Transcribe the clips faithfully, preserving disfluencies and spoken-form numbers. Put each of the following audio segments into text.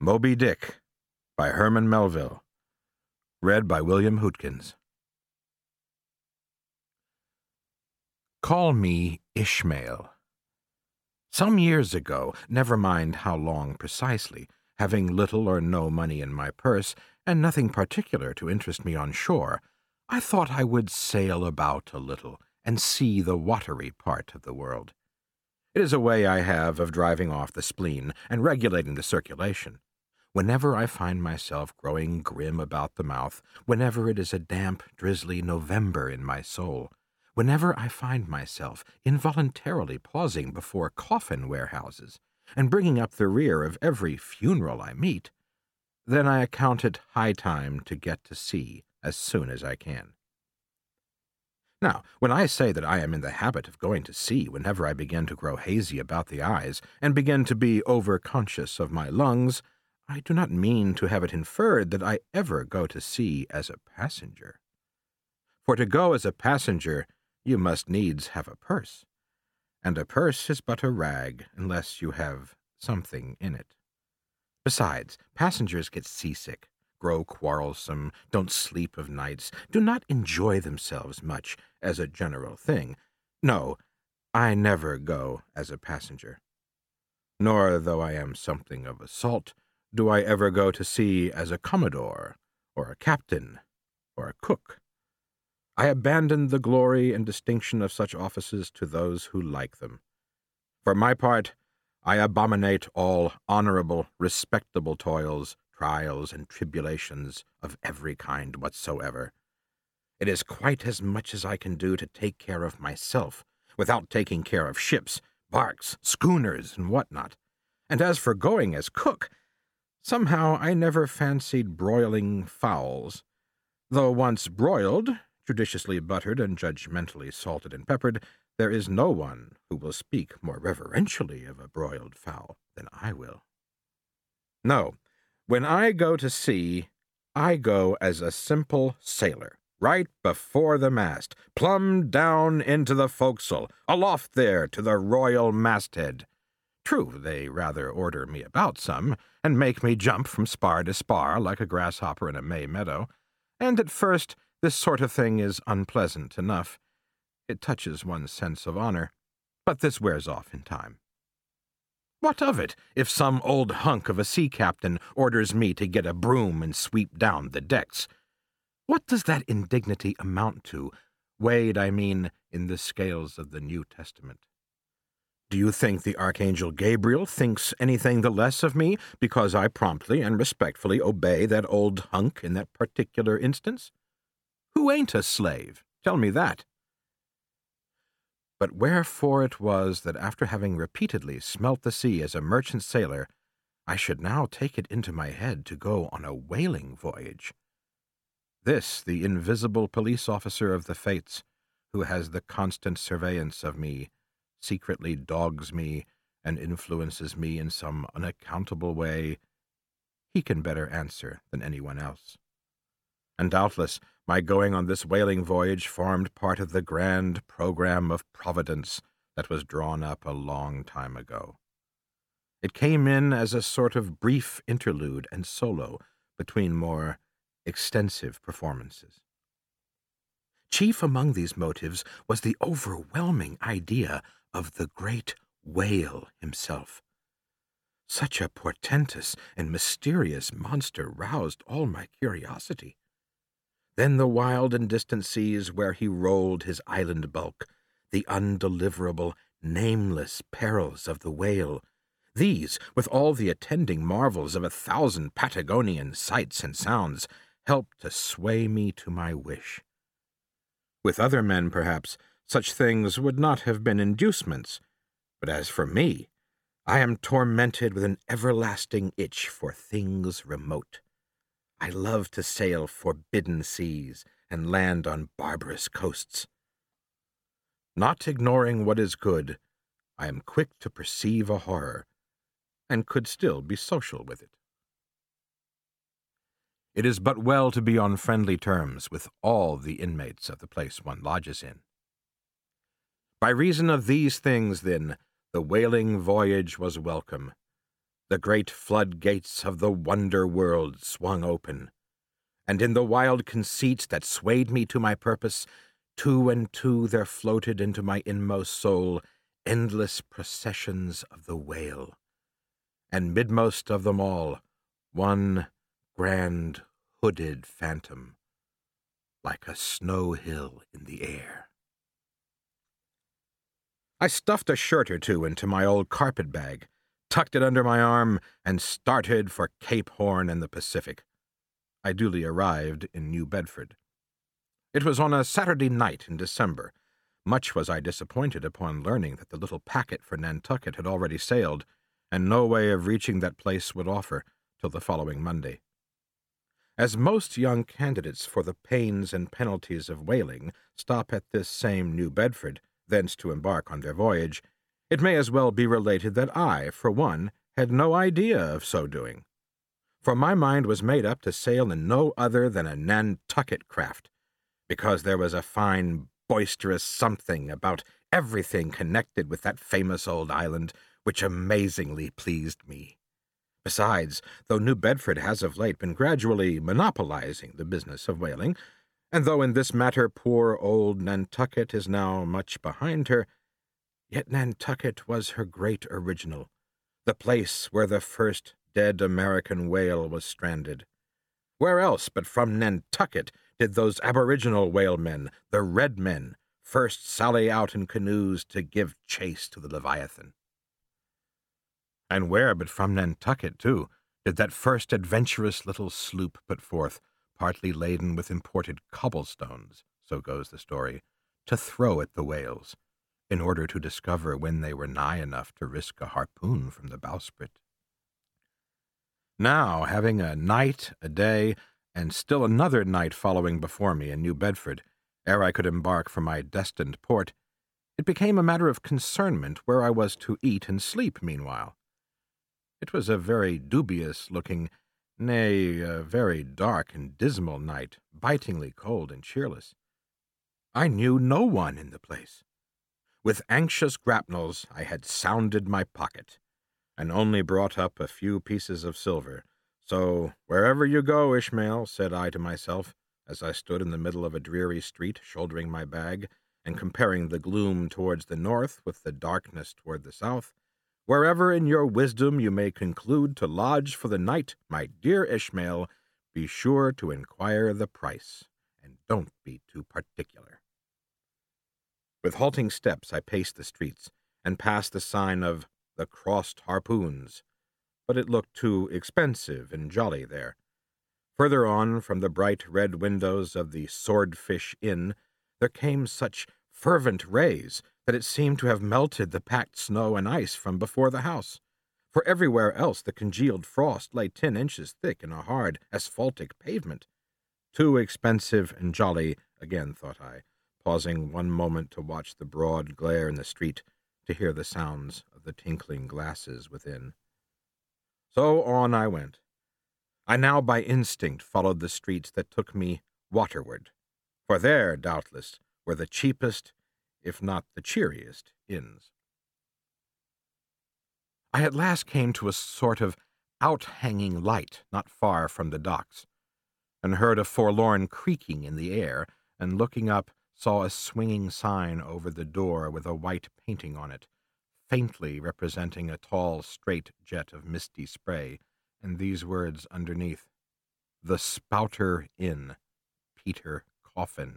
Moby Dick by Herman Melville. Read by William Hootkins. Call me Ishmael. Some years ago, never mind how long precisely, having little or no money in my purse, and nothing particular to interest me on shore, I thought I would sail about a little, and see the watery part of the world. It is a way I have of driving off the spleen, and regulating the circulation. Whenever I find myself growing grim about the mouth, whenever it is a damp, drizzly November in my soul, whenever I find myself involuntarily pausing before coffin warehouses, and bringing up the rear of every funeral I meet, then I account it high time to get to sea as soon as I can. Now, when I say that I am in the habit of going to sea whenever I begin to grow hazy about the eyes, and begin to be over-conscious of my lungs, I do not mean to have it inferred that I ever go to sea as a passenger. For to go as a passenger, you must needs have a purse, and a purse is but a rag unless you have something in it. Besides, passengers get seasick, grow quarrelsome, don't sleep of nights, do not enjoy themselves much as a general thing. No, I never go as a passenger. Nor, though I am something of a salt, do I ever go to sea as a commodore, or a captain, or a cook. I abandon the glory and distinction of such offices to those who like them. For my part, I abominate all honorable, respectable toils, trials, and tribulations of every kind whatsoever. It is quite as much as I can do to take care of myself, without taking care of ships, barks, schooners, and what not. And as for going as cook, somehow I never fancied broiling fowls. Though once broiled, judiciously buttered, and judgmentally salted and peppered, there is no one who will speak more reverentially of a broiled fowl than I will. No, when I go to sea, I go as a simple sailor, right before the mast, plumb down into the forecastle, aloft there to the royal masthead. True, they rather order me about some, and make me jump from spar to spar like a grasshopper in a May meadow, and at first this sort of thing is unpleasant enough. It touches one's sense of honor, but this wears off in time. What of it if some old hunk of a sea captain orders me to get a broom and sweep down the decks? What does that indignity amount to, weighed, I mean, in the scales of the New Testament? Do you think the Archangel Gabriel thinks anything the less of me because I promptly and respectfully obey that old hunk in that particular instance? Who ain't a slave? Tell me that. But wherefore it was that after having repeatedly smelt the sea as a merchant sailor, I should now take it into my head to go on a whaling voyage. This the invisible police officer of the fates, who has the constant surveillance of me, secretly dogs me and influences me in some unaccountable way, he can better answer than anyone else. And doubtless my going on this whaling voyage formed part of the grand program of Providence that was drawn up a long time ago. It came in as a sort of brief interlude and solo between more extensive performances. Chief among these motives was the overwhelming idea of the great whale himself. Such a portentous and mysterious monster roused all my curiosity. Then the wild and distant seas where he rolled his island bulk, the undeliverable, nameless perils of the whale, these, with all the attending marvels of a thousand Patagonian sights and sounds, helped to sway me to my wish. With other men, perhaps, such things would not have been inducements, but as for me, I am tormented with an everlasting itch for things remote. I love to sail forbidden seas and land on barbarous coasts. Not ignoring what is good, I am quick to perceive a horror, and could still be social with it. It is but well to be on friendly terms with all the inmates of the place one lodges in. By reason of these things, then, the whaling voyage was welcome. the great floodgates of the wonder world swung open, and in the wild conceit that swayed me to my purpose, two and two there floated into my inmost soul endless processions of the whale, and midmost of them all, one grand hooded phantom, like a snow hill in the air. I stuffed a shirt or two into my old carpet bag, tucked it under my arm, and started for Cape Horn and the Pacific. I duly arrived in New Bedford. It was on a Saturday night in December. Much was I disappointed upon learning that the little packet for Nantucket had already sailed, and no way of reaching that place would offer till the following Monday. As most young candidates for the pains and penalties of whaling stop at this same New Bedford, thence to embark on their voyage, it may as well be related that I, for one, had no idea of so doing. For my mind was made up to sail in no other than a Nantucket craft, because there was a fine, boisterous something about everything connected with that famous old island which amazingly pleased me. Besides, though New Bedford has of late been gradually monopolizing the business of whaling, and though in this matter poor old Nantucket is now much behind her, yet Nantucket was her great original, the place where the first dead American whale was stranded. Where else but from Nantucket did those aboriginal whalemen, the Red Men, first sally out in canoes to give chase to the Leviathan? And where but from Nantucket, too, did that first adventurous little sloop put forth, partly laden with imported cobblestones, so goes the story, to throw at the whales, in order to discover when they were nigh enough to risk a harpoon from the bowsprit. Now, having a night, a day, and still another night following before me in New Bedford, ere I could embark for my destined port, it became a matter of concernment where I was to eat and sleep meanwhile. It was a very dubious-looking, nay, a very dark and dismal night, bitingly cold and cheerless. I knew no one in the place. With anxious grapnels I had sounded my pocket, and only brought up a few pieces of silver. So, wherever you go, Ishmael, said I to myself, as I stood in the middle of a dreary street, shouldering my bag, and comparing the gloom towards the north with the darkness toward the south, wherever in your wisdom you may conclude to lodge for the night, my dear Ishmael, be sure to inquire the price, and don't be too particular. With halting steps I paced the streets, and passed the sign of the Crossed Harpoons, but it looked too expensive and jolly there. Further on, from the bright red windows of the Swordfish Inn, there came such fervent rays that it seemed to have melted the packed snow and ice from before the house, for everywhere else the congealed frost lay ten inches thick in a hard asphaltic pavement. Too expensive and jolly, again thought I, pausing one moment to watch the broad glare in the street, to hear the sounds of the tinkling glasses within. So on I went. I now by instinct followed the streets that took me waterward, for there, doubtless, were the cheapest, if not the cheeriest, inns. I at last came to a sort of out-hanging light not far from the docks, and heard a forlorn creaking in the air, and looking up, saw a swinging sign over the door with a white painting on it, faintly representing a tall, straight jet of misty spray, and these words underneath: The Spouter Inn, Peter Coffin.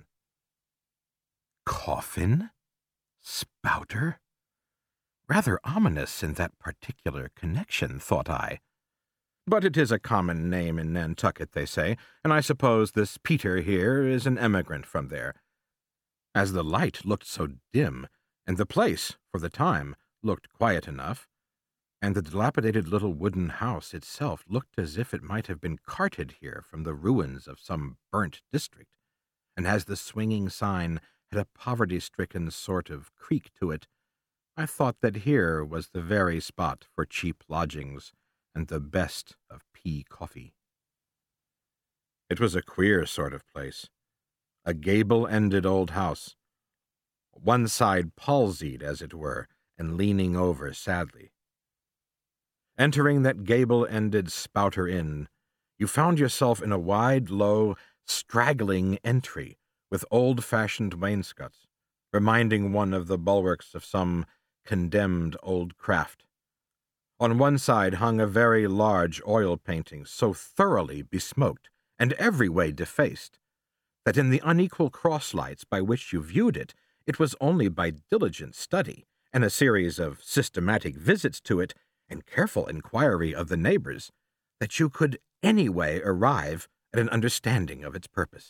Coffin? Spouter? Rather ominous in that particular connection, thought I. But it is a common name in Nantucket, they say, and I suppose this Peter here is an emigrant from there. As the light looked so dim, and the place, for the time, looked quiet enough, and the dilapidated little wooden house itself looked as if it might have been carted here from the ruins of some burnt district, and as the swinging sign had a poverty-stricken sort of creak to it, I thought that here was the very spot for cheap lodgings and the best of pea coffee. It was a queer sort of place, a gable-ended old house, one side palsied, as it were, and leaning over sadly. Entering that gable-ended Spouter Inn, you found yourself in a wide, low, straggling entry with old-fashioned wainscots, reminding one of the bulwarks of some condemned old craft. On one side hung a very large oil painting, so thoroughly besmoked and every way defaced, that in the unequal cross-lights by which you viewed it, it was only by diligent study and a series of systematic visits to it and careful inquiry of the neighbors that you could anyway arrive at an understanding of its purpose.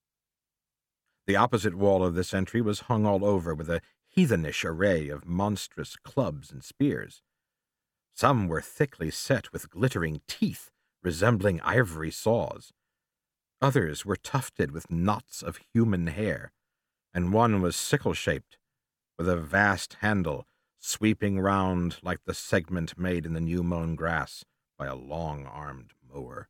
The opposite wall of this entry was hung all over with a heathenish array of monstrous clubs and spears. Some were thickly set with glittering teeth resembling ivory saws. Others were tufted with knots of human hair, and one was sickle-shaped, with a vast handle sweeping round like the segment made in the new-mown grass by a long-armed mower.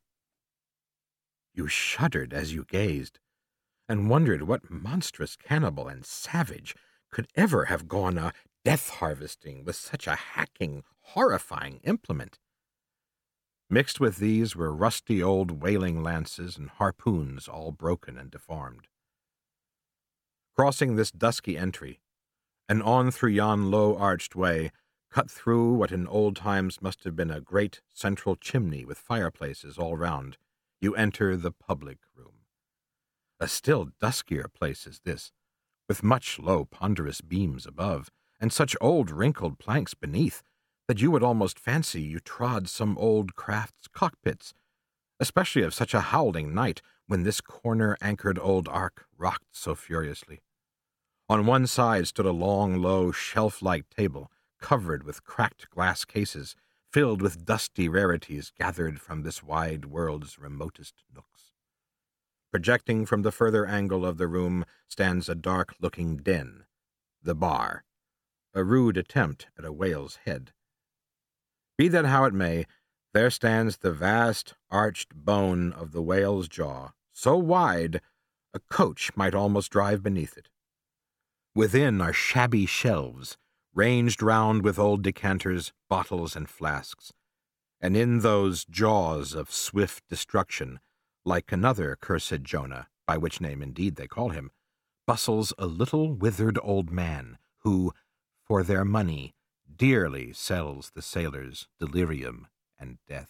You shuddered as you gazed, and wondered what monstrous cannibal and savage could ever have gone a death-harvesting with such a hacking, horrifying implement. Mixed with these were rusty old whaling lances and harpoons all broken and deformed. Crossing this dusky entry, and on through yon low-arched way, cut through what in old times must have been a great central chimney with fireplaces all round, you enter the public room. A still duskier place is this, with much low ponderous beams above, and such old wrinkled planks beneath, that you would almost fancy you trod some old craft's cockpits, especially of such a howling night when this corner-anchored old ark rocked so furiously. On one side stood a long, low, shelf-like table, covered with cracked glass cases, filled with dusty rarities gathered from this wide world's remotest nooks. Projecting from the further angle of the room stands a dark-looking den, the bar, a rude attempt at a whale's head. Be that how it may, there stands the vast arched bone of the whale's jaw, so wide a coach might almost drive beneath it. Within are shabby shelves, ranged round with old decanters, bottles, and flasks, and in those jaws of swift destruction, like another cursed Jonah, by which name indeed they call him, bustles a little withered old man, who, for their money, dearly sells the sailors delirium and death.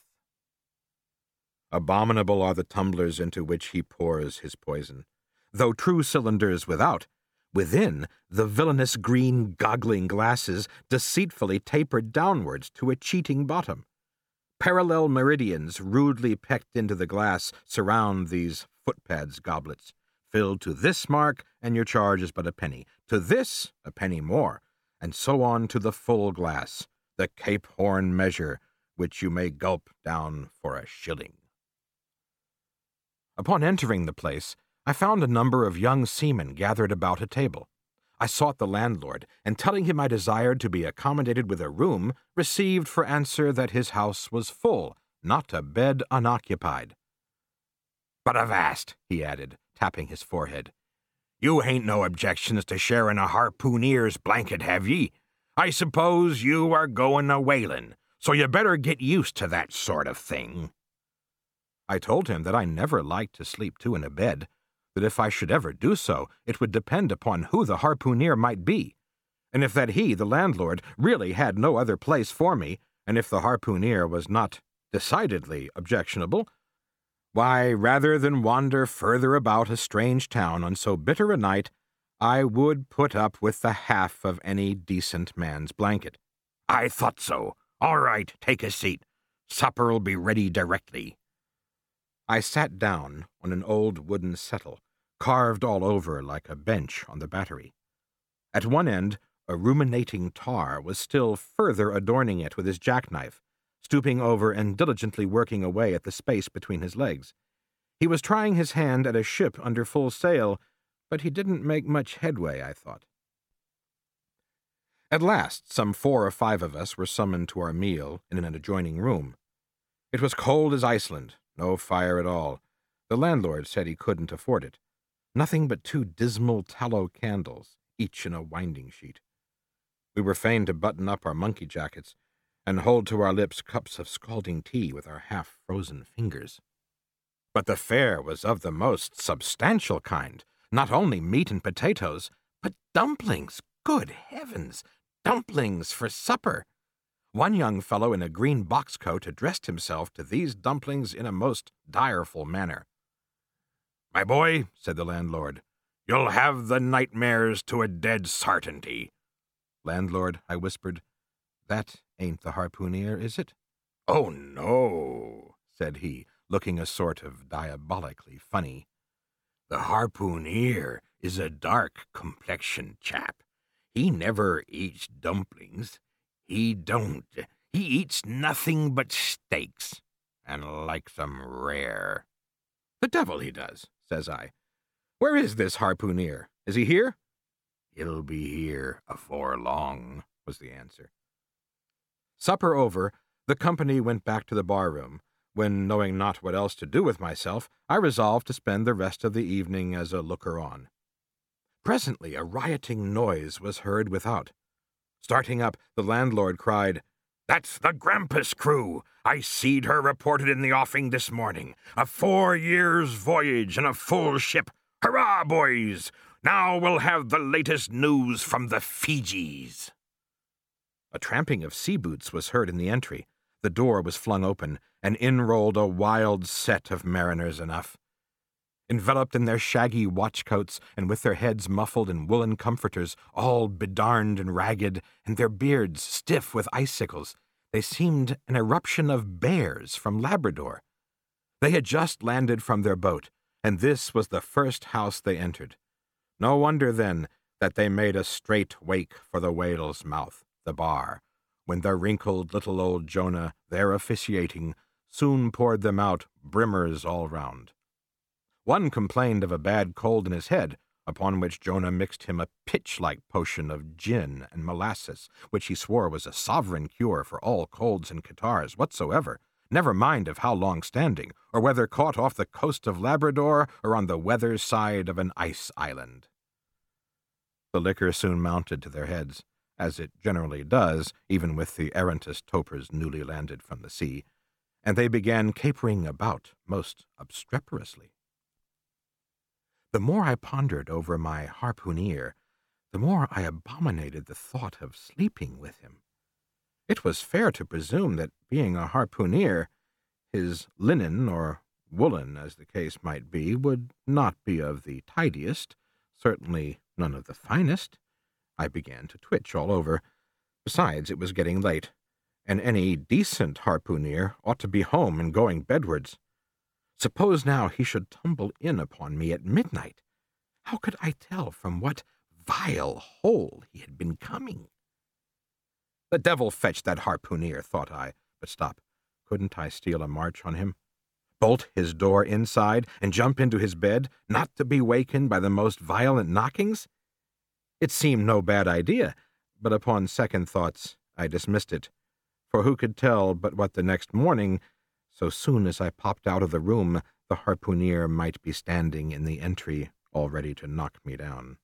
Abominable are the tumblers into which he pours his poison, though true cylinders without, within the villainous green goggling glasses deceitfully tapered downwards to a cheating bottom. Parallel meridians rudely pecked into the glass surround these footpads goblets, filled to this mark, and your charge is but a penny, to this a penny more, and so on to the full glass, the Cape Horn measure, which you may gulp down for a shilling. Upon entering the place, I found a number of young seamen gathered about a table. I sought the landlord, and telling him I desired to be accommodated with a room, received for answer that his house was full, not a bed unoccupied. "But avast," he added, tapping his forehead, "you hain't no objections to sharing a harpooneer's blanket, have ye? I suppose you are going a whalin', so you better get used to that sort of thing." I told him that I never liked to sleep two in a bed, that if I should ever do so, it would depend upon who the harpooneer might be, and if that he, the landlord, really had no other place for me, and if the harpooneer was not decidedly objectionable, why, rather than wander further about a strange town on so bitter a night, I would put up with the half of any decent man's blanket. "I thought so. All right, take a seat. Supper'll be ready directly." I sat down on an old wooden settle, carved all over like a bench on the battery. At one end, a ruminating tar was still further adorning it with his jackknife, stooping over and diligently working away at the space between his legs. He was trying his hand at a ship under full sail, but he didn't make much headway, I thought. At last, some four or five of us were summoned to our meal in an adjoining room. It was cold as Iceland, no fire at all. The landlord said he couldn't afford it. Nothing but two dismal tallow candles, each in a winding sheet. We were fain to button up our monkey jackets, and hold to our lips cups of scalding tea with our half-frozen fingers. But the fare was of the most substantial kind, not only meat and potatoes, but dumplings. Good heavens! Dumplings for supper! One young fellow in a green box coat addressed himself to these dumplings in a most direful manner. "My boy," said the landlord, "you'll have the nightmares to a dead sartainty." "Landlord," I whispered, "that ain't the harpooneer, is it?" "Oh, no," said he, looking a sort of diabolically funny. "The harpooneer is a dark-complexioned chap. He never eats dumplings. He don't. He eats nothing but steaks, and likes 'em rare." "The devil he does," says I. "Where is this harpooneer? Is he here?" "He'll be here afore long," was the answer. Supper over, the company went back to the bar-room, when, knowing not what else to do with myself, I resolved to spend the rest of the evening as a looker-on. Presently a rioting noise was heard without. Starting up, the landlord cried, "That's the Grampus crew! I seed her reported in the offing this morning. A four years' voyage and a full ship. Hurrah, boys! Now we'll have the latest news from the Fijis." A tramping of sea boots was heard in the entry. The door was flung open, and in rolled a wild set of mariners enough. Enveloped in their shaggy watchcoats, and with their heads muffled in woolen comforters, all bedarned and ragged, and their beards stiff with icicles, they seemed an eruption of bears from Labrador. They had just landed from their boat, and this was the first house they entered. No wonder, then, that they made a straight wake for the whale's mouth, the bar, when the wrinkled little old Jonah, there officiating, soon poured them out brimmers all round. One complained of a bad cold in his head, upon which Jonah mixed him a pitch-like potion of gin and molasses, which he swore was a sovereign cure for all colds and catarrhs whatsoever, never mind of how long-standing, or whether caught off the coast of Labrador or on the weather side of an ice island. The liquor soon mounted to their heads, as it generally does, even with the errantest topers newly landed from the sea, and they began capering about most obstreperously. The more I pondered over my harpooneer, the more I abominated the thought of sleeping with him. It was fair to presume that, being a harpooneer, his linen, or woolen as the case might be, would not be of the tidiest, certainly none of the finest. I began to twitch all over. Besides, it was getting late, and any decent harpooneer ought to be home and going bedwards. Suppose now he should tumble in upon me at midnight. How could I tell from what vile hole he had been coming? The devil fetch that harpooneer, thought I, but stop. Couldn't I steal a march on him? Bolt his door inside and jump into his bed, not to be wakened by the most violent knockings? It seemed no bad idea, but upon second thoughts I dismissed it, for who could tell but what the next morning, so soon as I popped out of the room, the harpooneer might be standing in the entry, all ready to knock me down.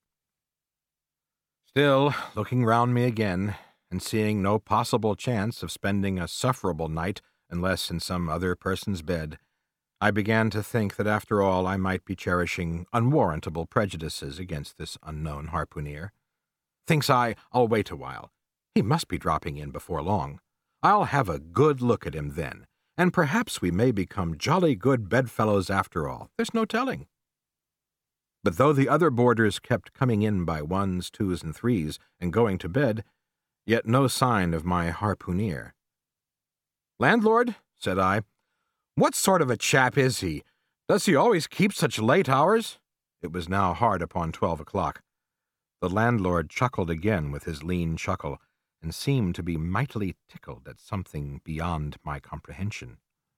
Still, looking round me again, and seeing no possible chance of spending a sufferable night unless in some other person's bed, I began to think that after all I might be cherishing unwarrantable prejudices against this unknown harpooneer. Thinks I, I'll wait a while. He must be dropping in before long. I'll have a good look at him then, and perhaps we may become jolly good bedfellows after all. There's no telling. But though the other boarders kept coming in by ones, twos, and threes, and going to bed, yet no sign of my harpooneer. "Landlord," said I, "what sort of a chap is he? Does he always keep such late hours?" It was now hard upon twelve o'clock. The landlord chuckled again with his lean chuckle, and seemed to be mightily tickled at something beyond my comprehension.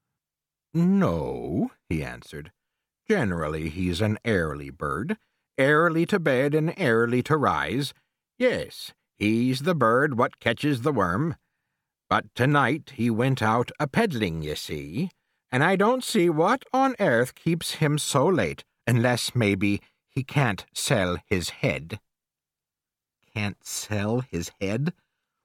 "No," he answered. "Generally he's an early bird, early to bed and early to rise. Yes, he's the bird what catches the worm. But tonight he went out a-peddling, ye see, and I don't see what on earth keeps him so late, unless, maybe, he can't sell his head." Can't sell his head?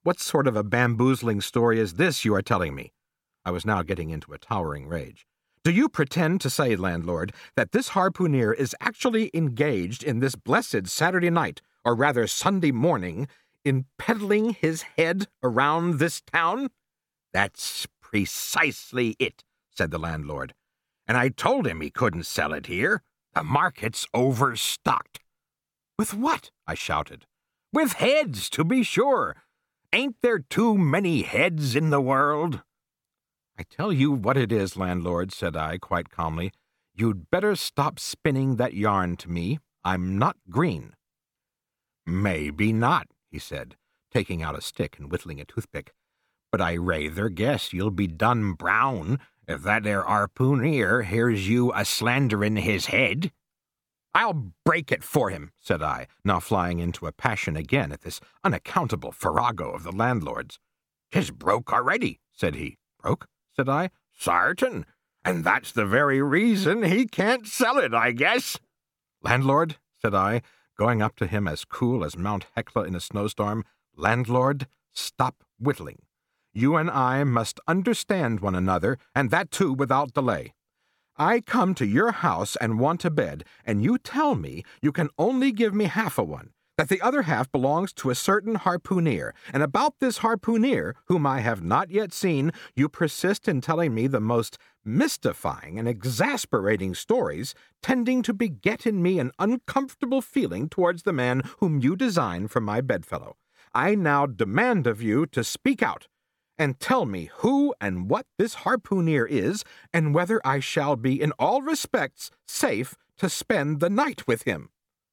What sort of a bamboozling story is this you are telling me? I was now getting into a towering rage. Do you pretend to say, landlord, that this harpooneer is actually engaged in this blessed Saturday night, or rather Sunday morning, in peddling his head around this town? That's precisely it, said the landlord. And I told him he couldn't sell it here. The market's overstocked. With what? I shouted. With heads, to be sure. Ain't there too many heads in the world? I tell you what it is, landlord, said I quite calmly. You'd better stop spinning that yarn to me. I'm not green. Maybe not, he said, taking out a stick and whittling a toothpick. But I rather guess you'll be done brown if that there harpooneer hears you a-slanderin' his head. I'll break it for him, said I, now flying into a passion again at this unaccountable farrago of the landlord's. "'Tis broke already," said he. Broke? Said I. Sartain, and that's the very reason he can't sell it, I guess. Landlord, said I, going up to him as cool as Mount Hecla in a snowstorm, landlord, stop whittling. You and I must understand one another, and that too without delay. I come to your house and want a bed, and you tell me you can only give me half a one, that the other half belongs to a certain harpooneer, and about this harpooneer, whom I have not yet seen, you persist in telling me the most mystifying and exasperating stories, tending to beget in me an uncomfortable feeling towards the man whom you design for my bedfellow. I now demand of you to speak out, and tell me who and what this harpooneer is, and whether I shall be in all respects safe to spend the night with him.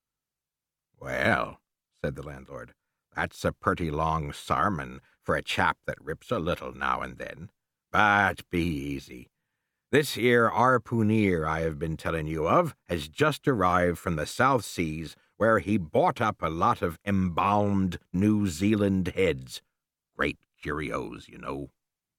Well, said the landlord, that's a pretty long sarmon for a chap that rips a little now and then. But be easy. This here harpooneer I have been telling you of has just arrived from the South Seas, where he bought up a lot of embalmed New Zealand heads. Great curios, you know.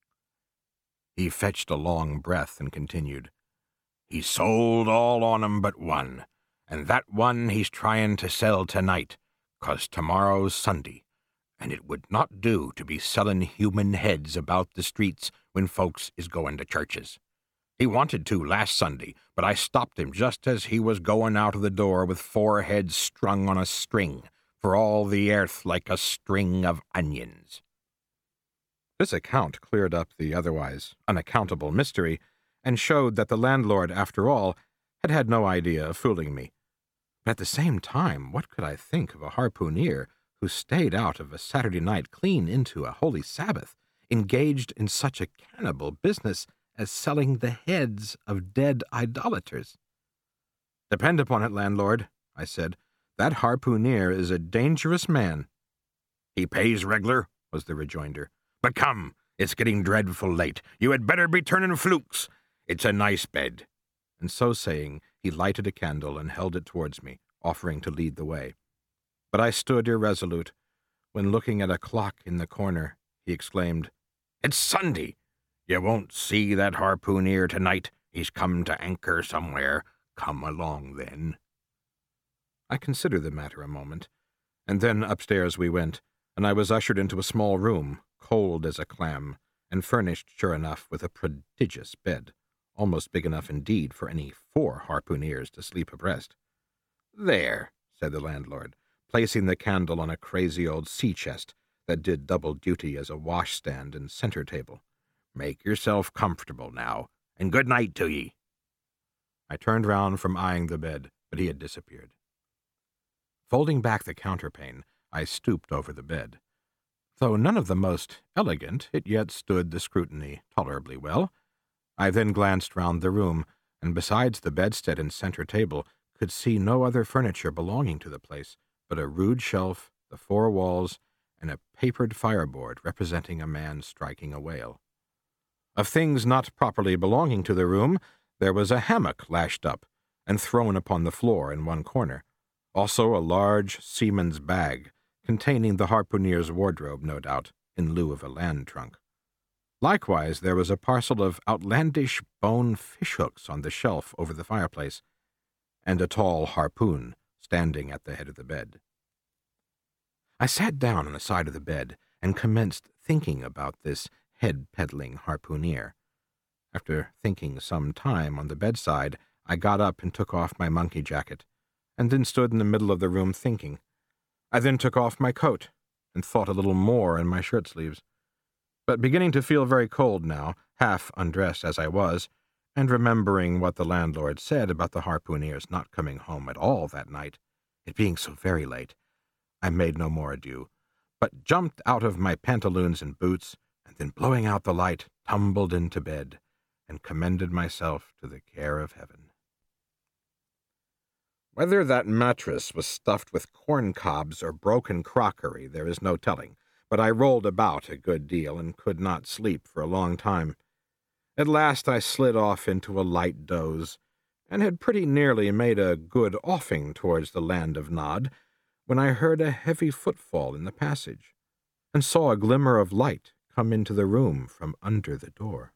He fetched a long breath and continued, He sold all on 'em but one, and that one he's trying to sell tonight, 'cause tomorrow's Sunday, and it would not do to be selling human heads about the streets when folks is going to churches. He wanted to last Sunday, but I stopped him just as he was going out of the door with four heads strung on a string, for all the earth like a string of onions. This account cleared up the otherwise unaccountable mystery, and showed that the landlord, after all, had had no idea of fooling me. But at the same time, what could I think of a harpooneer who stayed out of a Saturday night clean into a holy Sabbath, engaged in such a cannibal business as selling the heads of dead idolaters? Depend upon it, landlord, I said, that harpooneer is a dangerous man. He pays reg'lar, was the rejoinder. But come, it's getting dreadful late. You had better be turning flukes. It's a nice bed. And so saying, he lighted a candle and held it towards me, offering to lead the way. But I stood irresolute, when looking at a clock in the corner, he exclaimed, It's Sunday. You won't see that harpooneer tonight. He's come to anchor somewhere. Come along, then. I considered the matter a moment, and then upstairs we went, and I was ushered into a small room, cold as a clam, and furnished, sure enough, with a prodigious bed, almost big enough indeed for any four harpooneers to sleep abreast. There, said the landlord, placing the candle on a crazy old sea-chest that did double duty as a washstand and centre table. Make yourself comfortable now, and good night to ye. I turned round from eyeing the bed, but he had disappeared. Folding back the counterpane, I stooped over the bed. Though none of the most elegant, it yet stood the scrutiny tolerably well. I then glanced round the room, and besides the bedstead and centre table, could see no other furniture belonging to the place but a rude shelf, the four walls, and a papered fireboard representing a man striking a whale. Of things not properly belonging to the room, there was a hammock lashed up and thrown upon the floor in one corner, also a large seaman's bag, containing the harpooneer's wardrobe, no doubt, in lieu of a land trunk. Likewise, there was a parcel of outlandish bone fishhooks on the shelf over the fireplace, and a tall harpoon standing at the head of the bed. I sat down on the side of the bed, and commenced thinking about this head-peddling harpooneer. After thinking some time on the bedside, I got up and took off my monkey jacket, and then stood in the middle of the room thinking. I then took off my coat, and thought a little more in my shirt-sleeves. But beginning to feel very cold now, half undressed as I was, and remembering what the landlord said about the harpooneer's not coming home at all that night, it being so very late, I made no more ado, but jumped out of my pantaloons and boots, and then blowing out the light, tumbled into bed, and commended myself to the care of heaven. Whether that mattress was stuffed with corn cobs or broken crockery, there is no telling, but I rolled about a good deal and could not sleep for a long time. At last I slid off into a light doze, and had pretty nearly made a good offing towards the land of Nod, when I heard a heavy footfall in the passage, and saw a glimmer of light come into the room from under the door.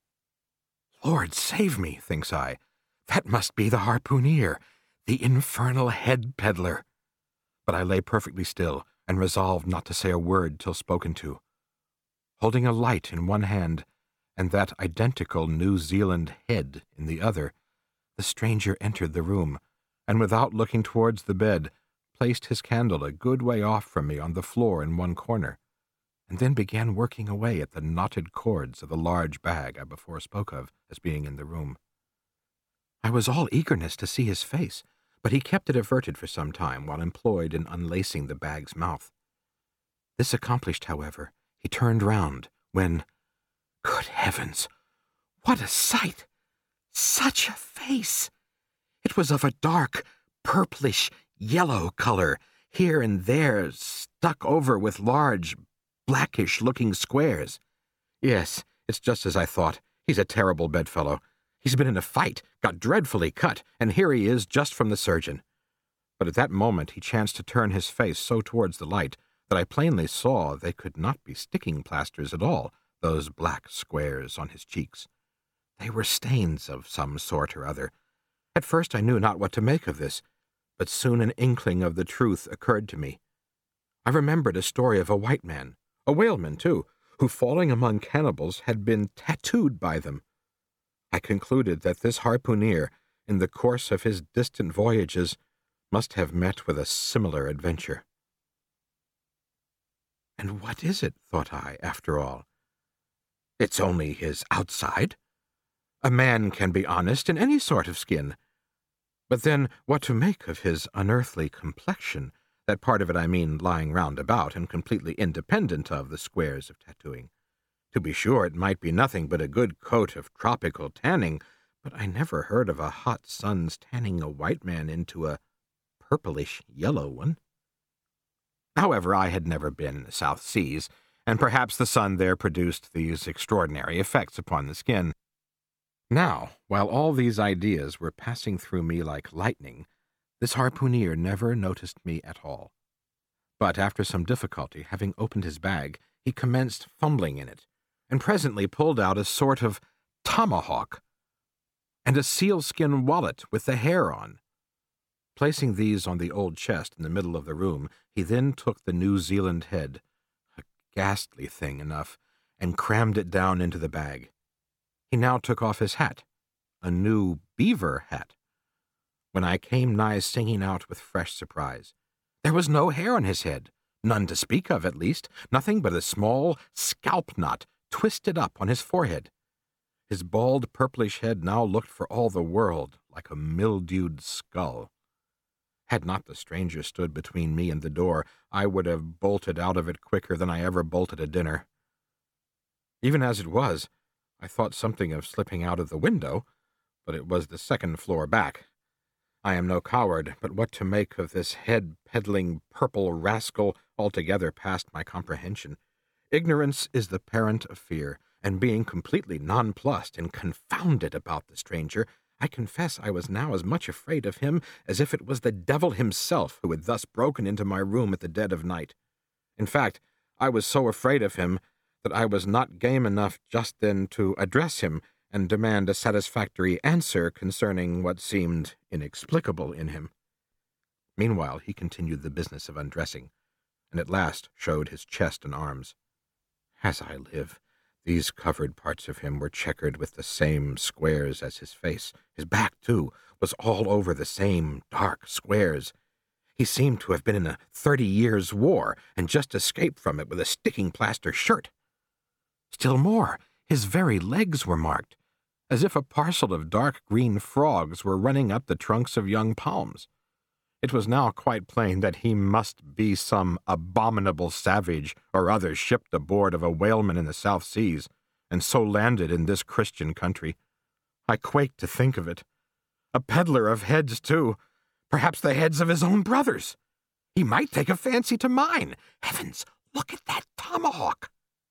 Lord save me, thinks I, that must be the harpooneer, the infernal head-peddler. But I lay perfectly still, and resolved not to say a word till spoken to. Holding a light in one hand, and that identical New Zealand head in the other, the stranger entered the room, and without looking towards the bed, placed his candle a good way off from me on the floor in one corner, and then began working away at the knotted cords of the large bag I before spoke of as being in the room. I was all eagerness to see his face, but he kept it averted for some time while employed in unlacing the bag's mouth. This accomplished, however, he turned round, when, good heavens, what a sight! Such a face! It was of a dark, purplish, yellow color, here and there stuck over with large, blackish-looking squares. Yes, it's just as I thought. He's a terrible bedfellow. He's been in a fight, got dreadfully cut, and here he is just from the surgeon. But at that moment he chanced to turn his face so towards the light that I plainly saw they could not be sticking plasters at all, those black squares on his cheeks. They were stains of some sort or other. At first I knew not what to make of this, but soon an inkling of the truth occurred to me. I remembered a story of a white man, a whaleman too, who, falling among cannibals, had been tattooed by them. I concluded that this harpooneer, in the course of his distant voyages, must have met with a similar adventure. And what is it, thought I, after all? It's only his outside. A man can be honest in any sort of skin. But then what to make of his unearthly complexion, that part of it I mean lying round about and completely independent of the squares of tattooing? To be sure, it might be nothing but a good coat of tropical tanning, but I never heard of a hot sun's tanning a white man into a purplish yellow one. However, I had never been in the South Seas, and perhaps the sun there produced these extraordinary effects upon the skin. Now, while all these ideas were passing through me like lightning, this harpooneer never noticed me at all. But after some difficulty, having opened his bag, he commenced fumbling in it, and presently pulled out a sort of tomahawk and a sealskin wallet with the hair on. Placing these on the old chest in the middle of the room, he then took the New Zealand head, a ghastly thing enough, and crammed it down into the bag. He now took off his hat, a new beaver hat, when I came nigh singing out with fresh surprise. There was no hair on his head, none to speak of at least, nothing but a small scalp knot twisted up on his forehead. His bald purplish head now looked for all the world like a mildewed skull. Had not the stranger stood between me and the door, I would have bolted out of it quicker than I ever bolted a dinner. Even as it was, I thought something of slipping out of the window, but it was the second floor back. I am no coward, but what to make of this head-peddling purple rascal altogether past my comprehension. Ignorance is the parent of fear, and being completely nonplussed and confounded about the stranger, I confess I was now as much afraid of him as if it was the devil himself who had thus broken into my room at the dead of night. In fact, I was so afraid of him that I was not game enough just then to address him and demand a satisfactory answer concerning what seemed inexplicable in him. Meanwhile he continued the business of undressing, and at last showed his chest and arms. As I live, these covered parts of him were checkered with the same squares as his face. His back, too, was all over the same dark squares. He seemed to have been in a thirty years' war, and just escaped from it with a sticking plaster shirt. Still more, his very legs were marked, as if a parcel of dark green frogs were running up the trunks of young palms. It was now quite plain that he must be some abominable savage or other shipped aboard of a whaleman in the South Seas, and so landed in this Christian country. I quaked to think of it. A peddler of heads, too, perhaps the heads of his own brothers. He might take a fancy to mine. Heavens, look at that tomahawk!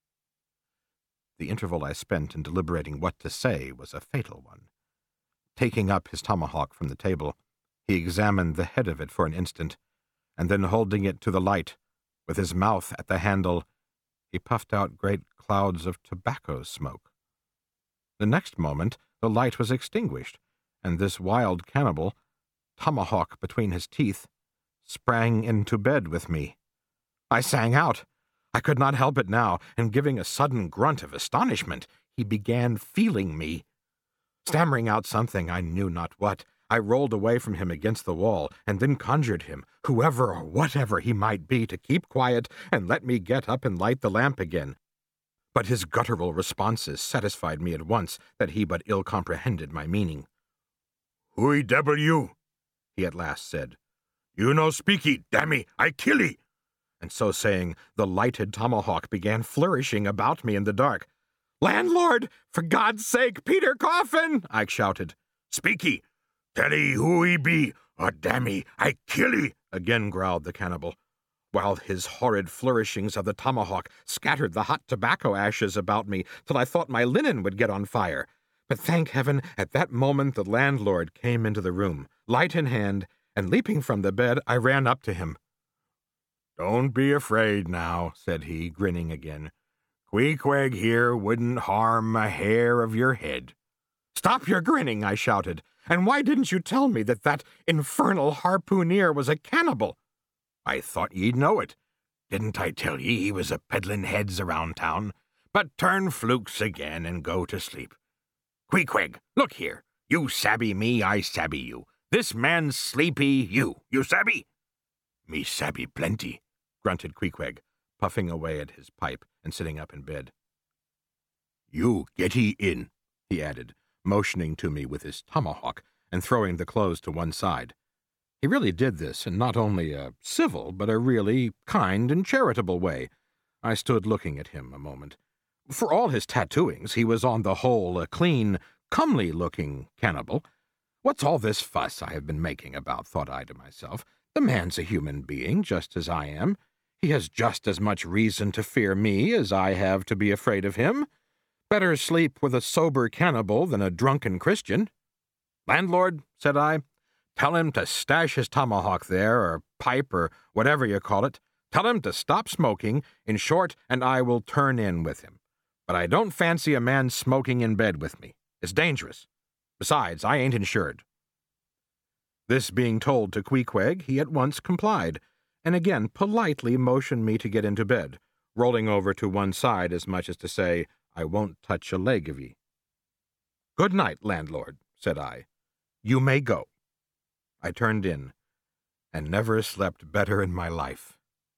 The interval I spent in deliberating what to say was a fatal one. Taking up his tomahawk from the table, he examined the head of it for an instant, and then holding it to the light, with his mouth at the handle, he puffed out great clouds of tobacco smoke. The next moment the light was extinguished, and this wild cannibal, tomahawk between his teeth, sprang into bed with me. I sang out. I could not help it now, and giving a sudden grunt of astonishment, he began feeling me. Stammering out something, I knew not what, I rolled away from him against the wall, and then conjured him, whoever or whatever he might be, to keep quiet and let me get up and light the lamp again. But his guttural responses satisfied me at once that he but ill comprehended my meaning. "Who devil you?" he at last said. "You no speaky, dammy, I killee." And so saying, the lighted tomahawk began flourishing about me in the dark. "Landlord, for God's sake, Peter Coffin!" I shouted. "Speaky, tell ye who he be, or dammy, I killee," again growled the cannibal, while his horrid flourishings of the tomahawk scattered the hot tobacco ashes about me till I thought my linen would get on fire. But thank heaven, at that moment the landlord came into the room, light in hand, and leaping from the bed, I ran up to him. "Don't be afraid now," said he, grinning again. "Queequeg here wouldn't harm a hair of your head." "Stop your grinning," I shouted. "And why didn't you tell me that that infernal harpooneer was a cannibal?" "I thought ye'd know it. Didn't I tell ye he was a peddling heads around town? But turn flukes again and go to sleep. Queequeg, look here. You sabby me, I sabby you. This man's sleepy, you. You sabby?" "Me sabby plenty," grunted Queequeg, puffing away at his pipe and sitting up in bed. "You getty in," he added, motioning to me with his tomahawk and throwing the clothes to one side. He really did this in not only a civil, but a really kind and charitable way. I stood looking at him a moment. For all his tattooings, he was on the whole a clean, comely-looking cannibal. What's all this fuss I have been making about, thought I to myself. The man's a human being, just as I am. He has just as much reason to fear me as I have to be afraid of him. Better sleep with a sober cannibal than a drunken Christian. "Landlord," said I, "tell him to stash his tomahawk there, or pipe, or whatever you call it. Tell him to stop smoking, in short, and I will turn in with him. But I don't fancy a man smoking in bed with me. It's dangerous. Besides, I ain't insured." This being told to Queequeg, he at once complied, and again politely motioned me to get into bed, rolling over to one side as much as to say, "I won't touch a leg of ye." "Good night, landlord," said I. "You may go." I turned in, and never slept better in my life.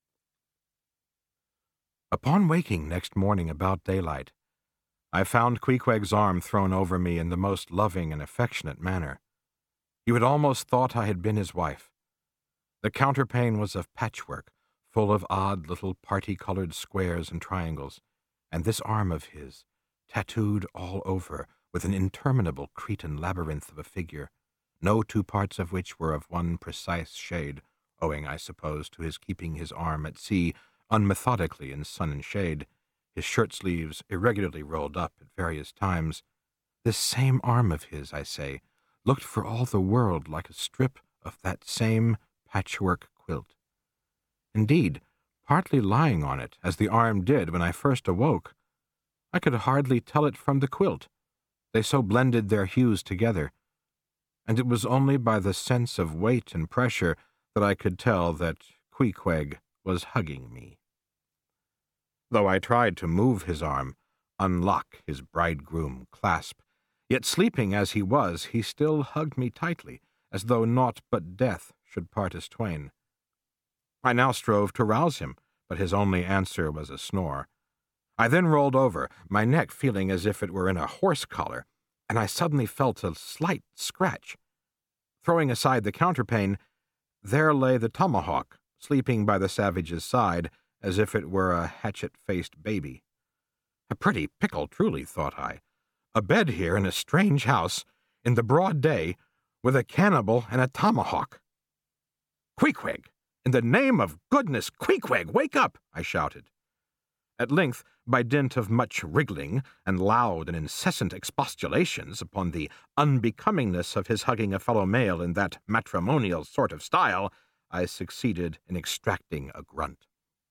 Upon waking next morning about daylight, I found Queequeg's arm thrown over me in the most loving and affectionate manner. You had almost thought I had been his wife. The counterpane was of patchwork, full of odd little party-colored squares and triangles, and this arm of his, tattooed all over with an interminable Cretan labyrinth of a figure, no two parts of which were of one precise shade, owing, I suppose, to his keeping his arm at sea unmethodically in sun and shade, his shirt-sleeves irregularly rolled up at various times. This same arm of his, I say, looked for all the world like a strip of that same patchwork quilt. Indeed, partly lying on it, as the arm did when I first awoke, I could hardly tell it from the quilt, they so blended their hues together, and it was only by the sense of weight and pressure that I could tell that Queequeg was hugging me. Though I tried to move his arm, unlock his bridegroom clasp, yet sleeping as he was, he still hugged me tightly, as though naught but death should part us twain. I now strove to rouse him, but his only answer was a snore. I then rolled over, my neck feeling as if it were in a horse collar, and I suddenly felt a slight scratch. Throwing aside the counterpane, there lay the tomahawk, sleeping by the savage's side, as if it were a hatchet-faced baby. A pretty pickle, truly, thought I. A bed here in a strange house, in the broad day, with a cannibal and a tomahawk. "Queequeg! In the name of goodness, Queequeg, wake up!" I shouted. At length, by dint of much wriggling and loud and incessant expostulations upon the unbecomingness of his hugging a fellow male in that matrimonial sort of style, I succeeded in extracting a grunt.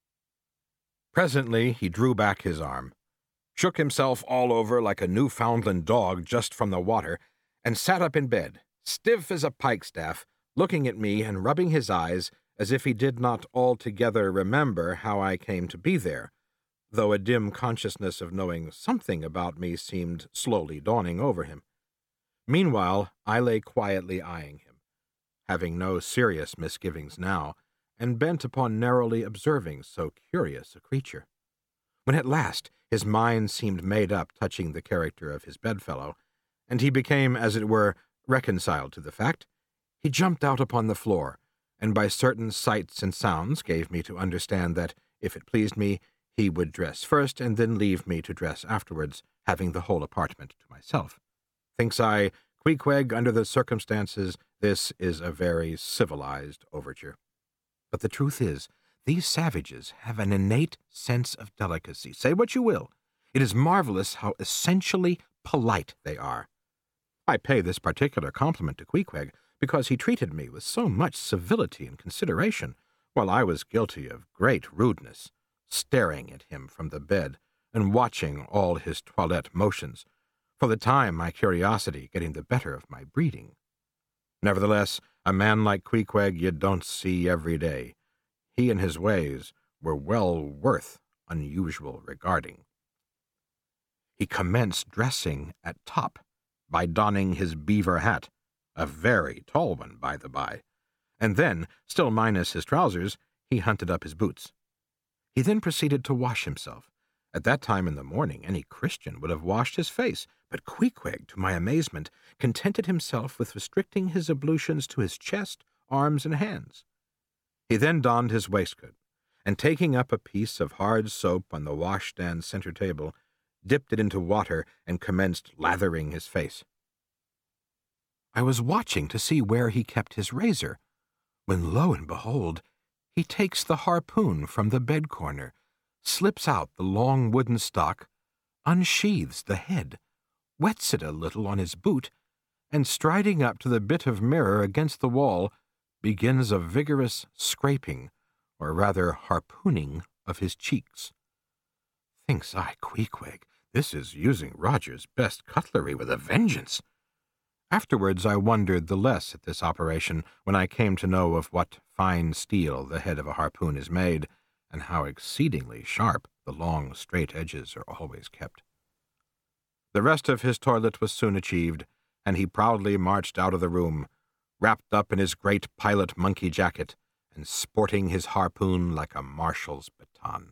Presently he drew back his arm, shook himself all over like a Newfoundland dog just from the water, and sat up in bed, stiff as a pikestaff, looking at me and rubbing his eyes as if he did not altogether remember how I came to be there, though a dim consciousness of knowing something about me seemed slowly dawning over him. Meanwhile, I lay quietly eyeing him, having no serious misgivings now, and bent upon narrowly observing so curious a creature. When at last his mind seemed made up touching the character of his bedfellow, and he became, as it were, reconciled to the fact, he jumped out upon the floor, and by certain sights and sounds gave me to understand that, if it pleased me, he would dress first and then leave me to dress afterwards, having the whole apartment to myself. Thinks I, Queequeg, under the circumstances, this is a very civilized overture. But the truth is, these savages have an innate sense of delicacy. Say what you will, it is marvelous how essentially polite they are. I pay this particular compliment to Queequeg because he treated me with so much civility and consideration, while I was guilty of great rudeness, staring at him from the bed and watching all his toilette motions, for the time my curiosity getting the better of my breeding. Nevertheless, a man like Queequeg you don't see every day. He and his ways were well worth unusual regarding. He commenced dressing at top by donning his beaver hat, a very tall one, by the by, and then, still minus his trousers, he hunted up his boots. He then proceeded to wash himself. At that time in the morning any Christian would have washed his face, but Queequeg, to my amazement, contented himself with restricting his ablutions to his chest, arms, and hands. He then donned his waistcoat, and taking up a piece of hard soap on the washstand center table, dipped it into water and commenced lathering his face. I was watching to see where he kept his razor, when lo and behold, he takes the harpoon from the bed corner, slips out the long wooden stock, unsheathes the head, wets it a little on his boot, and striding up to the bit of mirror against the wall, begins a vigorous scraping, or rather harpooning, of his cheeks. Thinks I, Queequeg, this is using Roger's best cutlery with a vengeance. Afterwards I wondered the less at this operation when I came to know of what fine steel the head of a harpoon is made, and how exceedingly sharp the long straight edges are always kept. The rest of his toilet was soon achieved, and he proudly marched out of the room, wrapped up in his great pilot monkey jacket, and sporting his harpoon like a marshal's baton.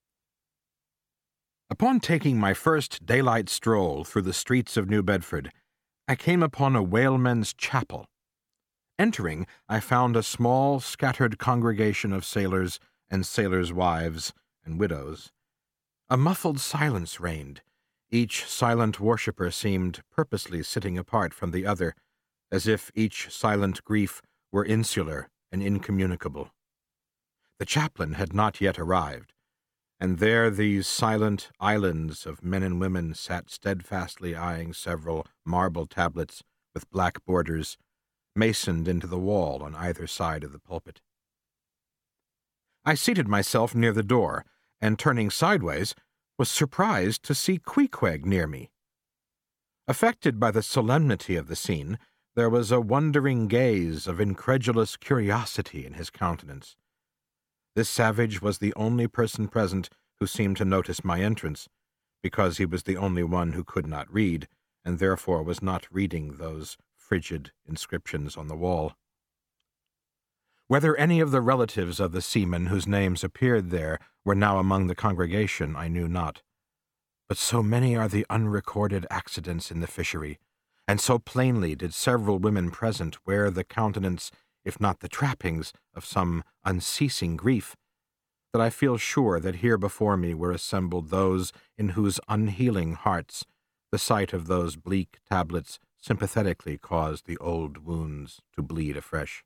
Upon taking my first daylight stroll through the streets of New Bedford, I came upon a whalemen's chapel. Entering, I found a small, scattered congregation of sailors and sailors' wives and widows. A muffled silence reigned. Each silent worshipper seemed purposely sitting apart from the other, as if each silent grief were insular and incommunicable. The chaplain had not yet arrived, and there these silent islands of men and women sat steadfastly eyeing several marble tablets with black borders, masoned into the wall on either side of the pulpit. I seated myself near the door, and turning sideways, was surprised to see Queequeg near me. Affected by the solemnity of the scene, there was a wondering gaze of incredulous curiosity in his countenance. This savage was the only person present who seemed to notice my entrance, because he was the only one who could not read, and therefore was not reading those frigid inscriptions on the wall. Whether any of the relatives of the seamen whose names appeared there were now among the congregation, I knew not. But so many are the unrecorded accidents in the fishery, and so plainly did several women present wear the countenance, if not the trappings, of some unceasing grief, that I feel sure that here before me were assembled those in whose unhealing hearts the sight of those bleak tablets sympathetically caused the old wounds to bleed afresh.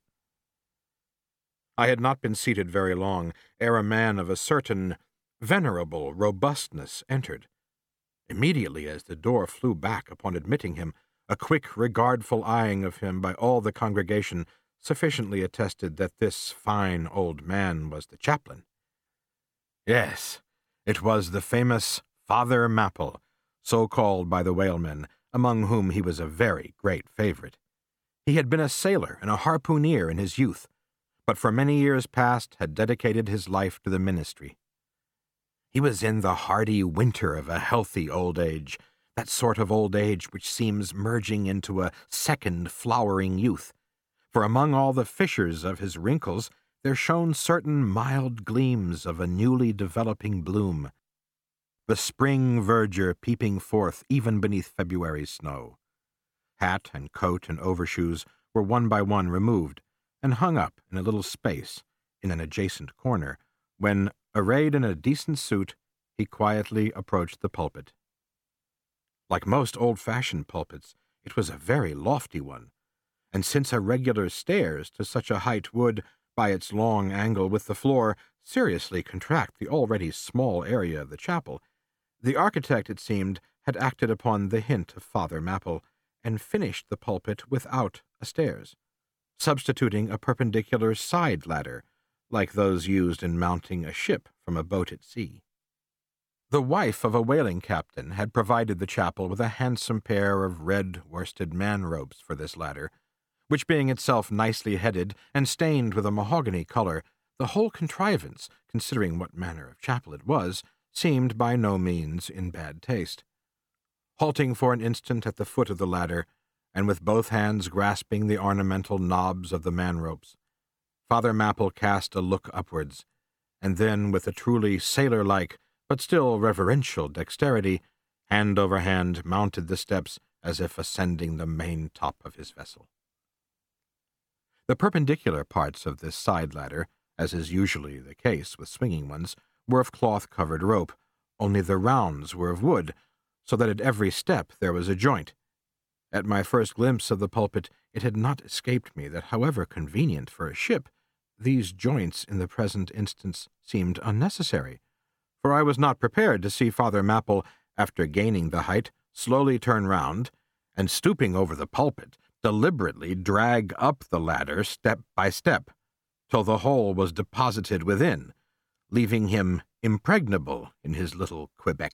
I had not been seated very long ere a man of a certain venerable robustness entered. Immediately as the door flew back upon admitting him, a quick, regardful eyeing of him by all the congregation sufficiently attested that this fine old man was the chaplain. Yes, it was the famous Father Mapple, so called by the whalemen, among whom he was a very great favorite. He had been a sailor and a harpooneer in his youth, but for many years past had dedicated his life to the ministry. He was in the hardy winter of a healthy old age, that sort of old age which seems merging into a second flowering youth, for among all the fissures of his wrinkles there shone certain mild gleams of a newly developing bloom, the spring verdure peeping forth even beneath February's snow. Hat and coat and overshoes were one by one removed, and hung up in a little space in an adjacent corner, when, arrayed in a decent suit, he quietly approached the pulpit. Like most old-fashioned pulpits, it was a very lofty one, and since a regular stairs to such a height would, by its long angle with the floor, seriously contract the already small area of the chapel, the architect, it seemed, had acted upon the hint of Father Mapple, and finished the pulpit without a stairs, substituting a perpendicular side ladder, like those used in mounting a ship from a boat at sea. The wife of a whaling captain had provided the chapel with a handsome pair of red worsted man-ropes for this ladder, which being itself nicely headed and stained with a mahogany color, the whole contrivance, considering what manner of chapel it was, seemed by no means in bad taste. Halting for an instant at the foot of the ladder, and with both hands grasping the ornamental knobs of the man-ropes, Father Mapple cast a look upwards, and then, with a truly sailor-like, but still reverential dexterity, hand over hand mounted the steps as if ascending the main top of his vessel. The perpendicular parts of this side ladder, as is usually the case with swinging ones, were of cloth-covered rope, only the rounds were of wood, so that at every step there was a joint. At my first glimpse of the pulpit, it had not escaped me that, however convenient for a ship, these joints in the present instance seemed unnecessary, for I was not prepared to see Father Mapple, after gaining the height, slowly turn round, and stooping over the pulpit, deliberately drag up the ladder step by step, till the whole was deposited within, leaving him impregnable in his little Quebec.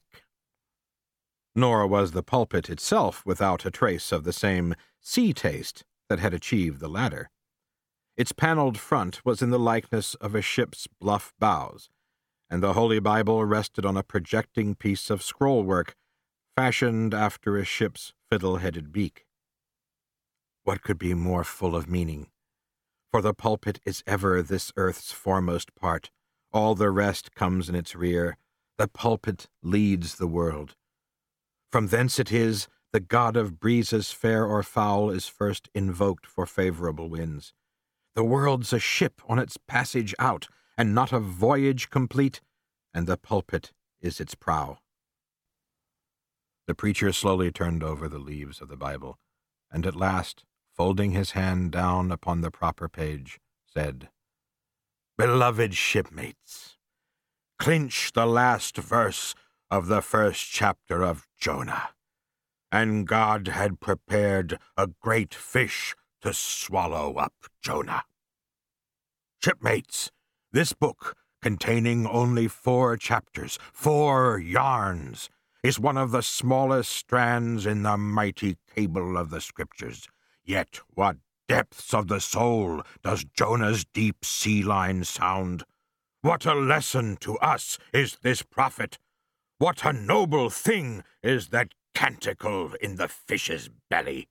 Nor was the pulpit itself without a trace of the same sea taste that had achieved the ladder. Its panelled front was in the likeness of a ship's bluff bows, and the Holy Bible rested on a projecting piece of scroll-work fashioned after a ship's fiddle-headed beak. What could be more full of meaning? For the pulpit is ever this earth's foremost part, all the rest comes in its rear. The pulpit leads the world. From thence it is the god of breezes fair or foul is first invoked for favorable winds. The world's a ship on its passage out, and not a voyage complete, and the pulpit is its prow. The preacher slowly turned over the leaves of the Bible, and at last, folding his hand down upon the proper page, said, "Beloved shipmates, clinch the last verse of the first chapter of Jonah. And God had prepared a great fish to swallow up Jonah. Shipmates, this book, containing only four chapters, four yarns, is one of the smallest strands in the mighty cable of the Scriptures. Yet what depths of the soul does Jonah's deep sea line sound? What a lesson to us is this prophet! What a noble thing is that canticle in the fish's belly!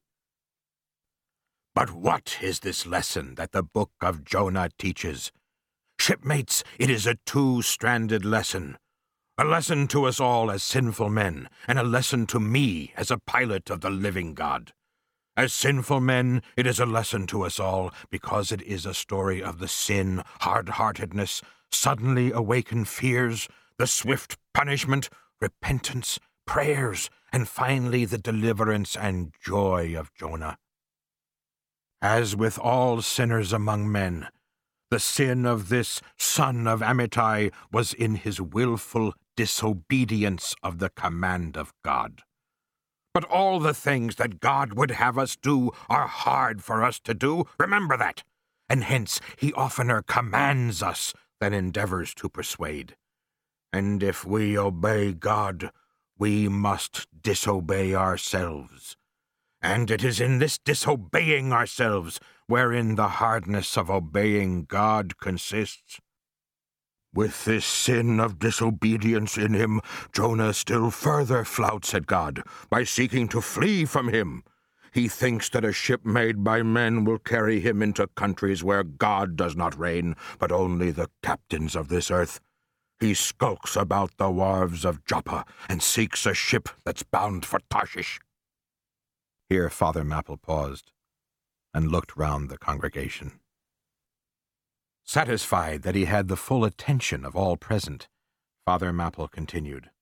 But what is this lesson that the book of Jonah teaches? Shipmates, it is a two-stranded lesson. A lesson to us all as sinful men, and a lesson to me as a pilot of the living God. As sinful men, it is a lesson to us all, because it is a story of the sin, hard-heartedness, suddenly awakened fears, the swift punishment, repentance, prayers, and finally the deliverance and joy of Jonah. As with all sinners among men, the sin of this son of Amittai was in his willful disobedience of the command of God. But all the things that God would have us do are hard for us to do, remember that, and hence he oftener commands us than endeavors to persuade. And if we obey God, we must disobey ourselves. And it is in this disobeying ourselves wherein the hardness of obeying God consists. With this sin of disobedience in him, Jonah still further flouts at God by seeking to flee from him. He thinks that a ship made by men will carry him into countries where God does not reign, but only the captains of this earth. He skulks about the wharves of Joppa and seeks a ship that's bound for Tarshish. Here Father Mapple paused and looked round the congregation. Satisfied that he had the full attention of all present, Father Mapple continued.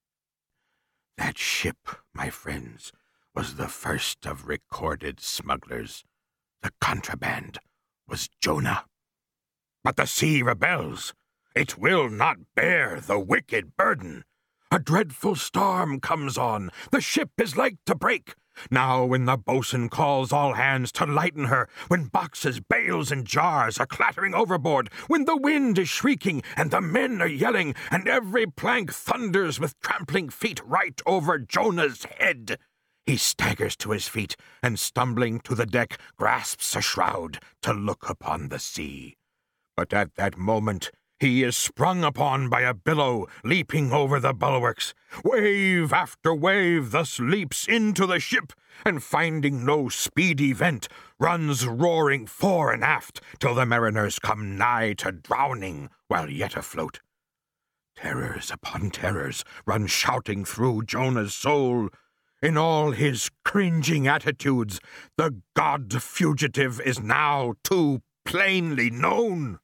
That ship, my friends, was the first of recorded smugglers. The contraband was Jonah. But the sea rebels. It will not bear the wicked burden. A dreadful storm comes on. The ship is like to break. Now when the boatswain calls all hands to lighten her, when boxes, bales, and jars are clattering overboard, when the wind is shrieking and the men are yelling, and every plank thunders with trampling feet right over Jonah's head, he staggers to his feet and, stumbling to the deck, grasps a shroud to look upon the sea. But at that moment he is sprung upon by a billow leaping over the bulwarks. Wave after wave thus leaps into the ship, and finding no speedy vent, runs roaring fore and aft, till the mariners come nigh to drowning while yet afloat. Terrors upon terrors run shouting through Jonah's soul. In all his cringing attitudes, the God-fugitive is now too plainly known.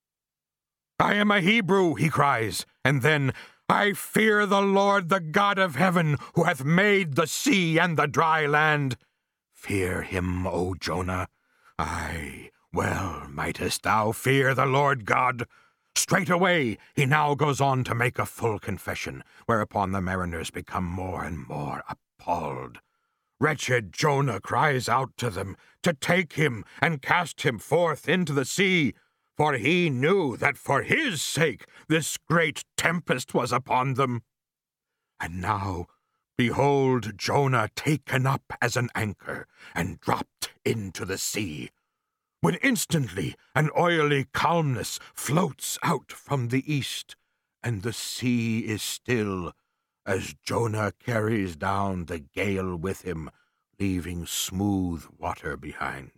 I am a Hebrew, he cries, and then, I fear the Lord, the God of heaven, who hath made the sea and the dry land. Fear him, O Jonah. Aye, well mightest thou fear the Lord God. Straightway he now goes on to make a full confession, whereupon the mariners become more and more appalled. Wretched Jonah cries out to them to take him and cast him forth into the sea, for he knew that for his sake this great tempest was upon them. And now, behold Jonah taken up as an anchor and dropped into the sea, when instantly an oily calmness floats out from the east, and the sea is still, as Jonah carries down the gale with him, leaving smooth water behind.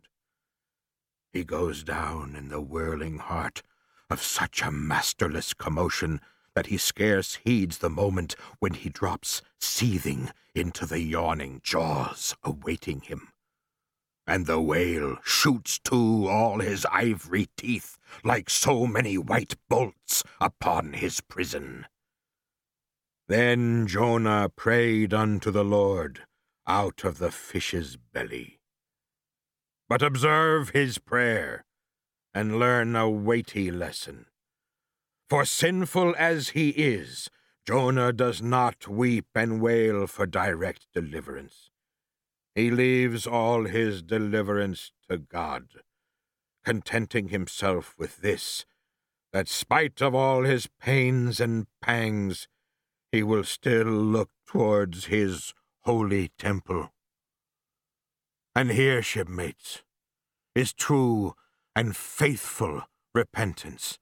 He goes down in the whirling heart of such a masterless commotion that he scarce heeds the moment when he drops seething into the yawning jaws awaiting him. And the whale shoots to all his ivory teeth like so many white bolts upon his prison. Then Jonah prayed unto the Lord out of the fish's belly. But observe his prayer, and learn a weighty lesson. For sinful as he is, Jonah does not weep and wail for direct deliverance. He leaves all his deliverance to God, contenting himself with this, that spite of all his pains and pangs, he will still look towards his holy temple. And here, shipmates, is true and faithful repentance,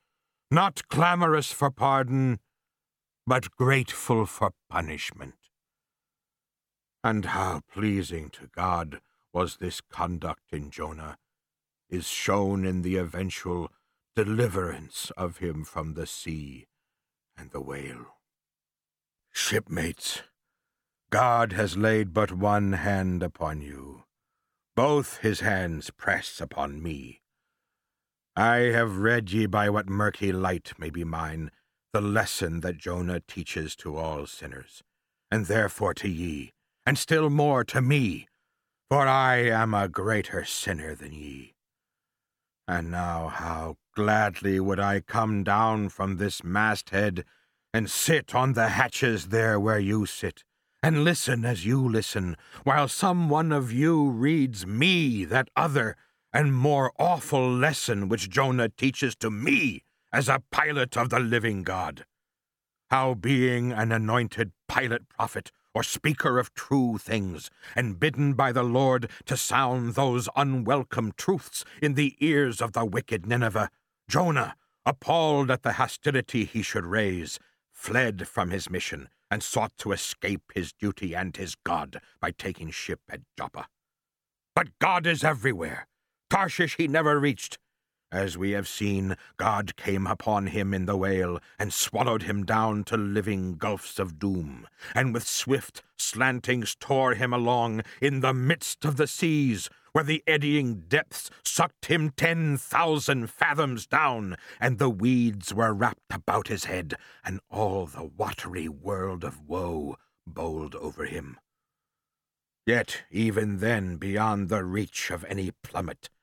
not clamorous for pardon, but grateful for punishment. And how pleasing to God was this conduct in Jonah is shown in the eventual deliverance of him from the sea and the whale. Shipmates, God has laid but one hand upon you. Both his hands press upon me. I have read ye by what murky light may be mine, the lesson that Jonah teaches to all sinners, and therefore to ye, and still more to me, for I am a greater sinner than ye. And now how gladly would I come down from this masthead, and sit on the hatches there where you sit, and listen as you listen, while some one of you reads me that other and more awful lesson which Jonah teaches to me as a pilot of the living God. How being an anointed pilot prophet, or speaker of true things, and bidden by the Lord to sound those unwelcome truths in the ears of the wicked Nineveh, Jonah, appalled at the hostility he should raise, fled from his mission, and sought to escape his duty and his God by taking ship at Joppa. But God is everywhere. Tarshish he never reached. As we have seen, God came upon him in the whale, and swallowed him down to living gulfs of doom, and with swift slantings tore him along in the midst of the seas, where the eddying depths sucked him ten thousand fathoms down, and the weeds were wrapped about his head, and all the watery world of woe bowled over him. Yet even then, beyond the reach of any plummet,